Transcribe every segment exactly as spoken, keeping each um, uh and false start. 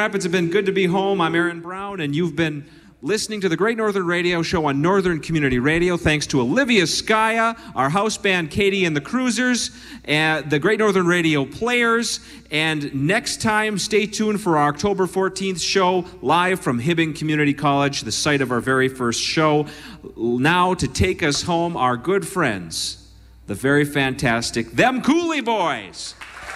Rapids have been good to be home. I'm Aaron Brown, and you've been listening to the Great Northern Radio Show on Northern Community Radio. Thanks to Olivia Skaya, our house band Katie and the Cruisers, and the Great Northern Radio Players. And next time, stay tuned for our October fourteenth show live from Hibbing Community College, the site of our very first show. Now to take us home, our good friends, the very fantastic Them Cooley Boys.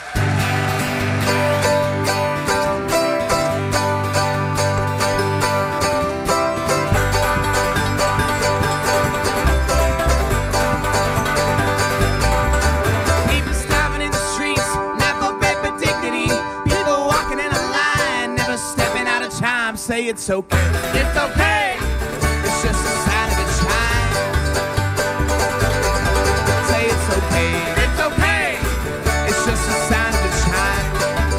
Say it's okay, it's okay, it's just a sign of the time. Say it's okay, it's okay, it's just a sign of the time.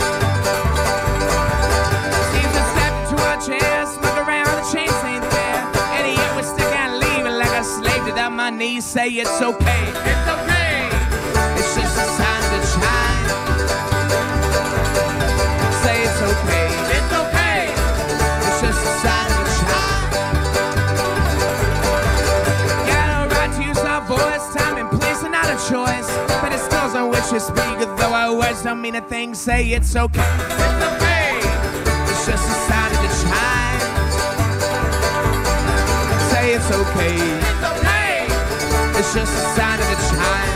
Seems to step into our chairs, look around, the chains ain't there, and yet we're still gonna leave it like a slave to down my knees. Say it's okay, it's okay, it's just a sign of the time. Say it's okay, it's okay. Just a sign of the child. Got a right to use our voice, time and place, and not a choice. But it's still on which you speak, though our words don't mean a thing. Say it's okay, it's okay. It's just a sign of the child. Say it's okay, it's okay. It's just a sign of the child.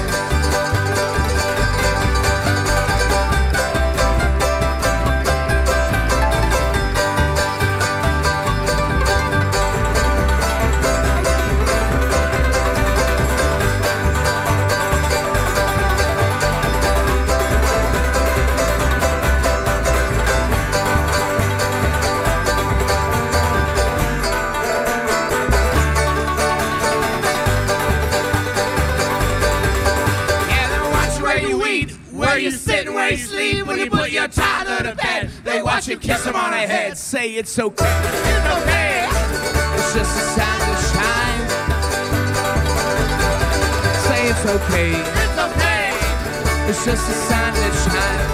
Where you sit and where you sleep, when you put your child to the bed, they watch you kiss them on the head. Say it's okay, it's okay. It's just a sign of shine. Say it's okay, it's okay. It's just a sign of shine.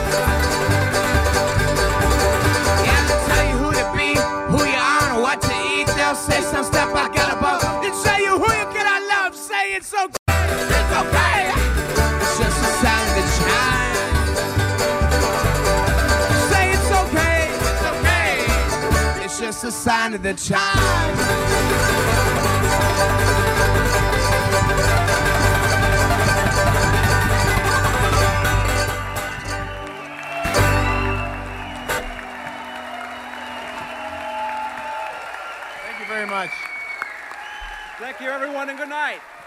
Yeah, they'll tell you who to be, who you are, and what to eat. They'll say some stuff I got above. They'll tell you who you cannot love. Say it's okay, it's okay. It's just a sign of the child. Just a sign of the child. Thank you very much. Thank you, everyone, and good night.